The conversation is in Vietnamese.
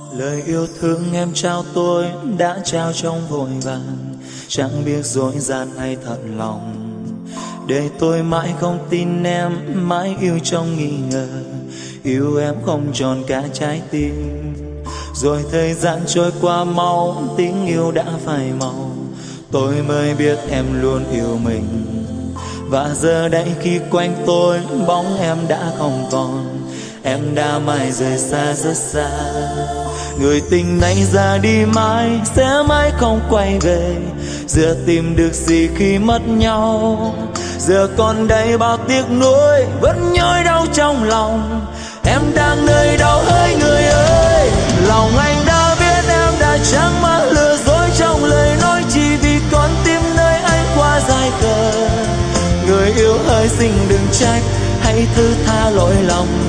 Lời yêu thương em trao tôi đã trao trong vội vàng, chẳng biết dối gian hay thật lòng. Để tôi mãi không tin em, mãi yêu trong nghi ngờ, yêu em không tròn cả trái tim. Rồi thời gian trôi qua mau, tiếng yêu đã phai màu, tôi mới biết em luôn yêu mình. Và giờ đây khi quanh tôi bóng em đã không còn, em đã mãi rời xa rất xa. Người tình này ra đi mãi, sẽ mãi không quay về. Giờ tìm được gì khi mất nhau, giờ còn đây bao tiếc nuối, vẫn nhói đau trong lòng. Em đang nơi đâu hỡi người ơi, lòng anh đã biết em đã chẳng mang lừa dối trong lời nói, chỉ vì con tim nơi anh quá dài khờ. Người yêu ơi xin đừng trách, hãy thứ tha lỗi lòng